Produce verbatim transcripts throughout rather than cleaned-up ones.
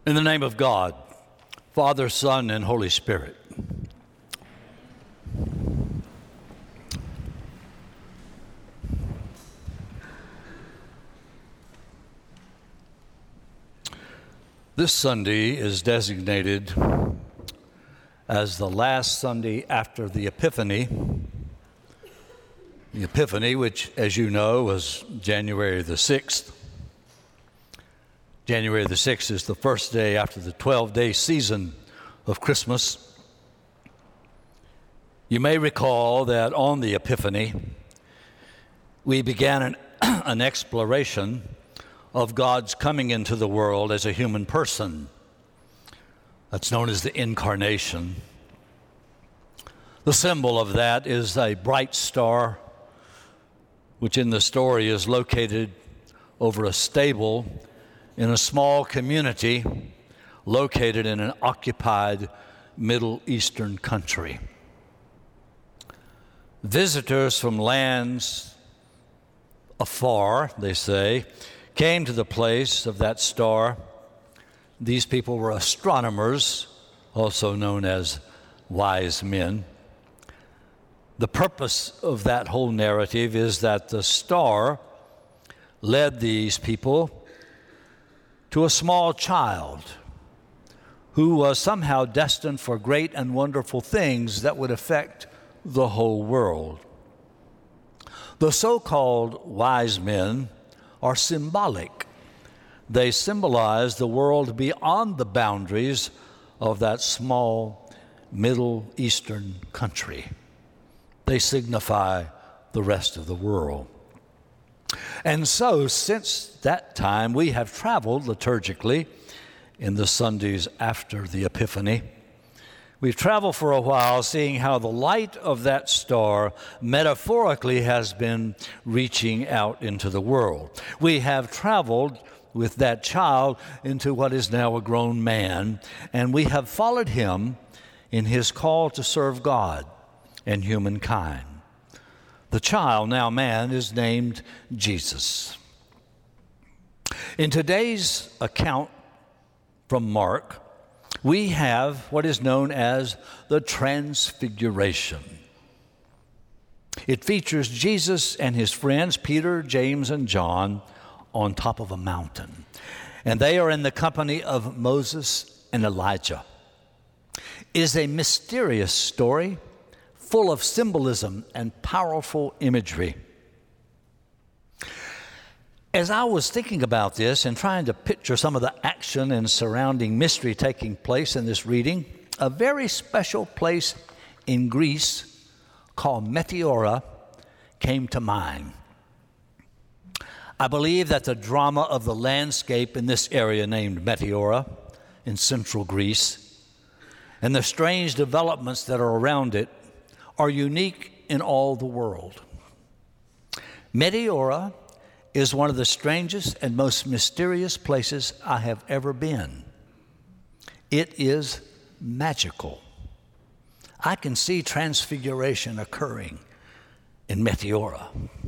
In the name of God, Father, Son, and Holy Spirit. This Sunday is designated as the last Sunday after the Epiphany. The Epiphany, which, as you know, was January the sixth. January the sixth is the first day after the twelve-day season of Christmas. You may recall that on the Epiphany, we began an, an exploration of God's coming into the world as a human person. That's known as the Incarnation. The symbol of that is a bright star, which in the story is located over a stable in a small community located in an occupied Middle Eastern country. Visitors from lands afar, they say, came to the place of that star. These people were astronomers, also known as wise men. The purpose of that whole narrative is that the star led these people to a small child who was somehow destined for great and wonderful things that would affect the whole world. The so-called wise men are symbolic. They symbolize the world beyond the boundaries of that small Middle Eastern country. They signify the rest of the world. And so, since that time, we have traveled liturgically in the Sundays after the Epiphany. We've traveled for a while seeing how the light of that star metaphorically has been reaching out into the world. We have traveled with that child into what is now a grown man, and we have followed him in his call to serve God and humankind. The child, now man, is named Jesus. In today's account from Mark, we have what is known as the Transfiguration. It features Jesus and his friends, Peter, James, and John, on top of a mountain. And they are in the company of Moses and Elijah. It is a mysterious story full of symbolism and powerful imagery. As I was thinking about this and trying to picture some of the action and surrounding mystery taking place in this reading, a very special place in Greece called Meteora came to mind. I believe that the drama of the landscape in this area named Meteora in central Greece and the strange developments that are around it are unique in all the world. Meteora is one of the strangest and most mysterious places I have ever been. It is magical. I can see transfiguration occurring in Meteora.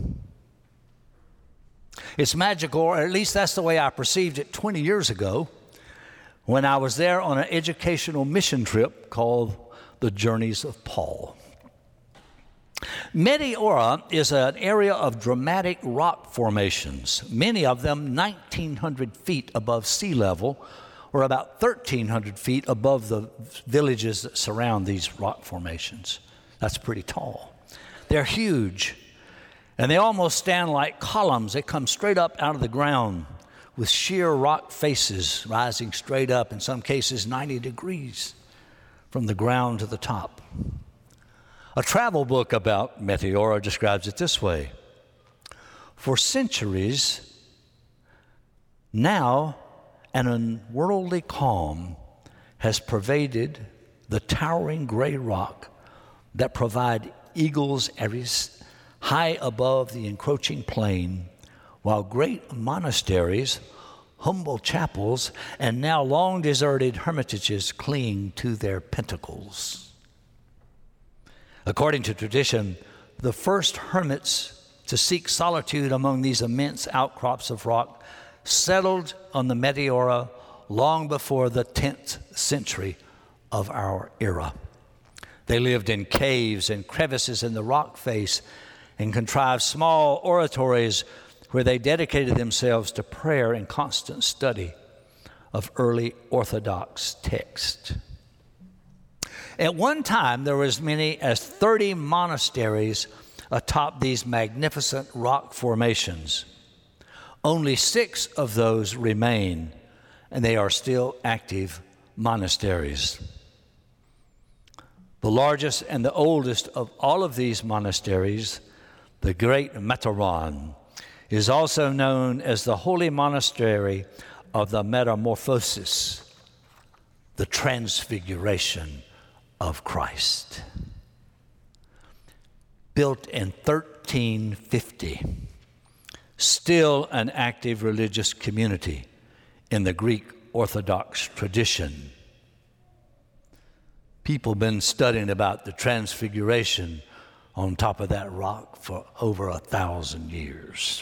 It's magical, or at least that's the way I perceived it twenty years ago when I was there on an educational mission trip called the Journeys of Paul. Meteora is an area of dramatic rock formations, many of them nineteen hundred feet above sea level, or about thirteen hundred feet above the villages that surround these rock formations. That's pretty tall. They're huge, and they almost stand like columns. They come straight up out of the ground with sheer rock faces rising straight up, in some cases ninety degrees from the ground to the top. A travel book about Meteora describes it this way: for centuries, now an unworldly calm has pervaded the towering gray rock that provide eagle's eyries high above the encroaching plain, while great monasteries, humble chapels, and now long deserted hermitages cling to their pinnacles. According to tradition, the first hermits to seek solitude among these immense outcrops of rock settled on the Meteora long before the tenth century of our era. They lived in caves and crevices in the rock face and contrived small oratories where they dedicated themselves to prayer and constant study of early Orthodox text. At one time, there were as many as thirty monasteries atop these magnificent rock formations. Only six of those remain, and they are still active monasteries. The largest and the oldest of all of these monasteries, the Great Matawan, is also known as the Holy Monastery of the Metamorphosis, the Transfiguration of Christ. Built in thirteen fifty, still an active religious community in the Greek Orthodox tradition. People have been studying about the Transfiguration on top of that rock for over a thousand years.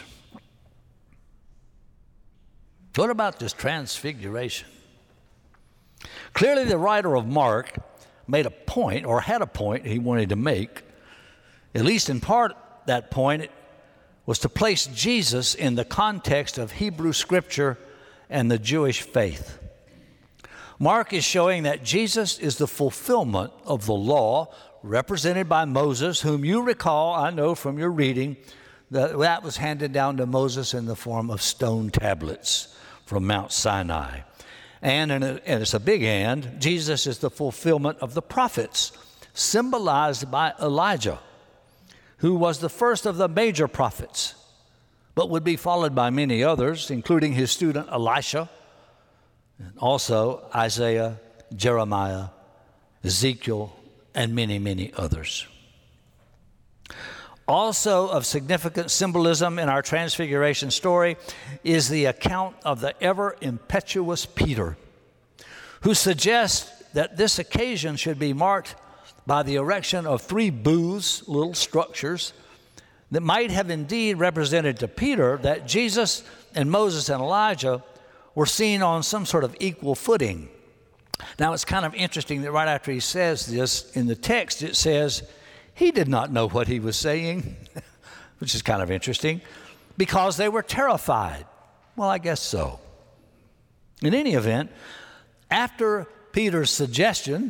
What about this Transfiguration? Clearly, the writer of Mark made a point, or had a point he wanted to make. At least in part, that point was to place Jesus in the context of Hebrew Scripture and the Jewish faith. Mark is showing that Jesus is the fulfillment of the law represented by Moses, whom you recall, I know from your reading, that that was handed down to Moses in the form of stone tablets from Mount Sinai. And, and it's a big and, Jesus is the fulfillment of the prophets, symbolized by Elijah, who was the first of the major prophets, but would be followed by many others, including his student Elisha, and also Isaiah, Jeremiah, Ezekiel, and many, many others. Also of significant symbolism in our Transfiguration story is the account of the ever-impetuous Peter, who suggests that this occasion should be marked by the erection of three booths, little structures, that might have indeed represented to Peter that Jesus and Moses and Elijah were seen on some sort of equal footing. Now, it's kind of interesting that right after he says this, in the text it says, he did not know what he was saying, which is kind of interesting, because they were terrified. Well, I guess so. In any event, after Peter's suggestion,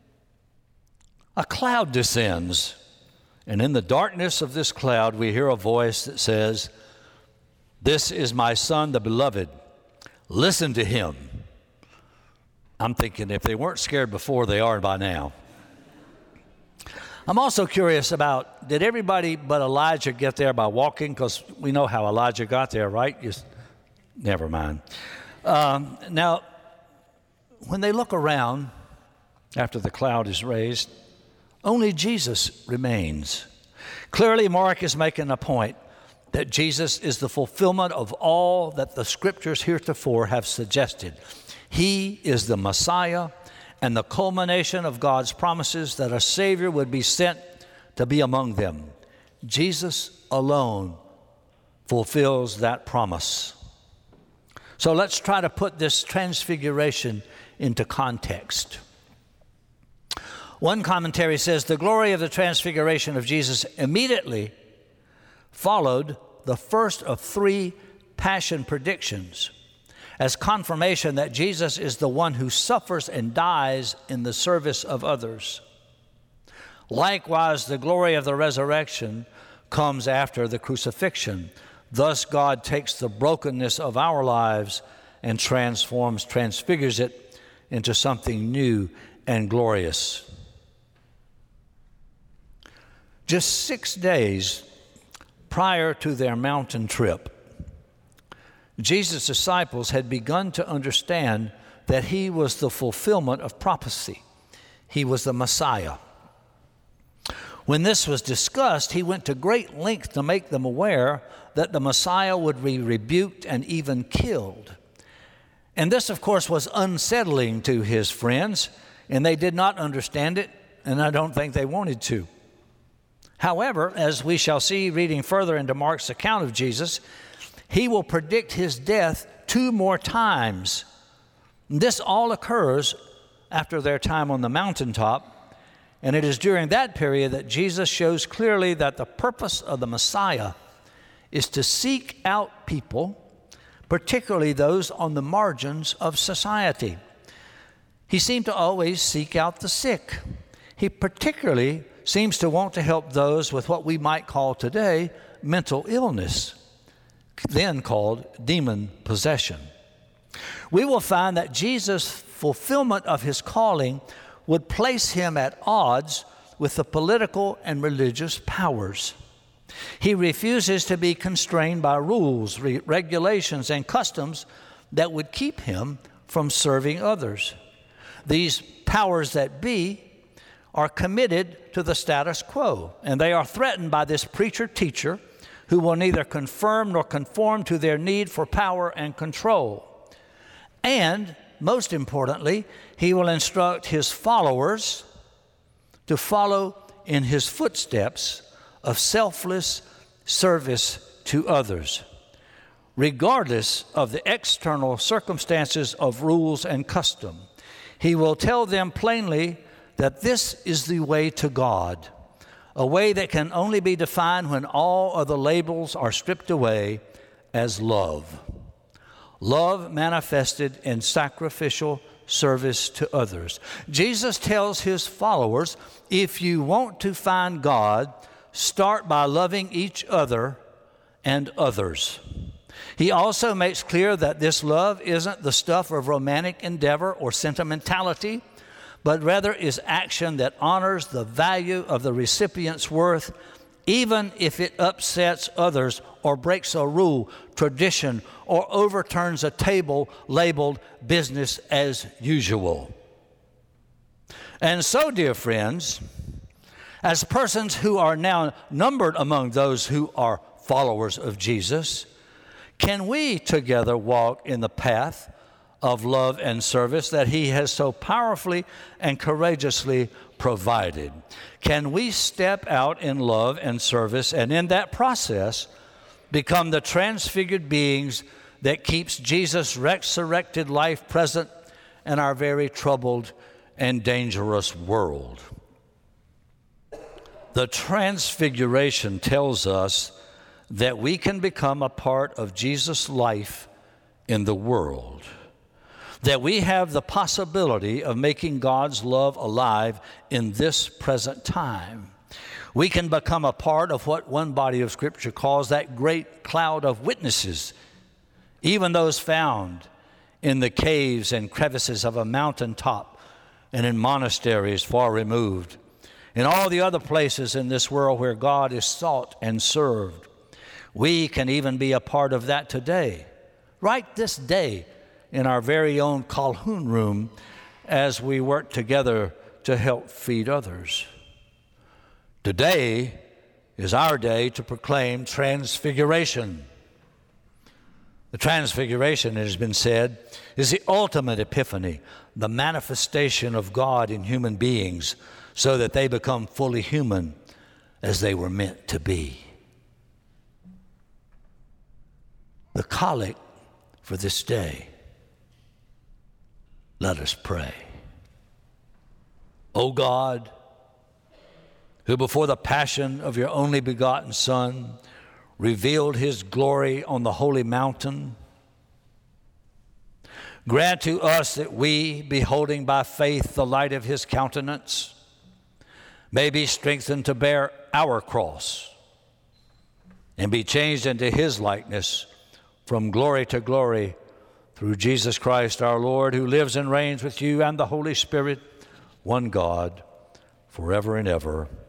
a cloud descends, and in the darkness of this cloud, we hear a voice that says, "This is my son, the beloved. Listen to him." I'm thinking if they weren't scared before, they are by now. I'm also curious about, did everybody but Elijah get there by walking? Because we know how Elijah got there, right? Just, never mind. Um, now, when they look around after the cloud is raised, only Jesus remains. Clearly, Mark is making a point that Jesus is the fulfillment of all that the Scriptures heretofore have suggested. He is the Messiah and the culmination of God's promises that a Savior would be sent to be among them. Jesus alone fulfills that promise. So let's try to put this Transfiguration into context. One commentary says the glory of the Transfiguration of Jesus immediately followed the first of three passion predictions, as confirmation that Jesus is the one who suffers and dies in the service of others. Likewise, the glory of the resurrection comes after the crucifixion. Thus, God takes the brokenness of our lives and transforms, transfigures it into something new and glorious. Just six days prior to their mountain trip, Jesus' disciples had begun to understand that he was the fulfillment of prophecy. He was the Messiah. When this was discussed, he went to great length to make them aware that the Messiah would be rebuked and even killed. And this, of course, was unsettling to his friends, and they did not understand it, and I don't think they wanted to. However, as we shall see reading further into Mark's account of Jesus, he will predict his death two more times This all occurs after their time on the mountaintop, and it is during that period that Jesus shows clearly that the purpose of the Messiah is to seek out people, particularly those on the margins of society. He seemed to always seek out the sick. He particularly seems to want to help those with what we might call today mental illness, then called demon possession. We will find that Jesus' fulfillment of his calling would place him at odds with the political and religious powers. He refuses to be constrained by rules, re- regulations, and customs that would keep him from serving others. These powers that be are committed to the status quo, and they are threatened by this preacher-teacher who will neither confirm nor conform to their need for power and control. And, most importantly, he will instruct his followers to follow in his footsteps of selfless service to others, regardless of the external circumstances of rules and custom. He will tell them plainly that this is the way to God, a way that can only be defined when all other labels are stripped away as love. Love manifested in sacrificial service to others. Jesus tells his followers, if you want to find God, start by loving each other and others. He also makes clear that this love isn't the stuff of romantic endeavor or sentimentality, but rather is action that honors the value of the recipient's worth, even if it upsets others or breaks a rule, tradition, or overturns a table labeled business as usual. And so, dear friends, as persons who are now numbered among those who are followers of Jesus, can we together walk in the path of love and service that he has so powerfully and courageously provided? Can we step out in love and service and in that process become the transfigured beings that keeps Jesus' resurrected life present in our very troubled and dangerous world? The Transfiguration tells us that we can become a part of Jesus' life in the world, that we have the possibility of making God's love alive in this present time. We can become a part of what one body of Scripture calls that great cloud of witnesses, even those found in the caves and crevices of a mountaintop and in monasteries far removed, in all the other places in this world where God is sought and served. We can even be a part of that today, right this day, in our very own Calhoun room as we work together to help feed others. Today is our day to proclaim Transfiguration. The Transfiguration, it has been said, is the ultimate epiphany, the manifestation of God in human beings so that they become fully human as they were meant to be. The collect for this day. Let us pray. O God, who before the passion of your only begotten Son revealed his glory on the holy mountain, grant to us that we, beholding by faith the light of his countenance, may be strengthened to bear our cross and be changed into his likeness from glory to glory, through Jesus Christ our Lord, who lives and reigns with you and the Holy Spirit, one God, forever and ever.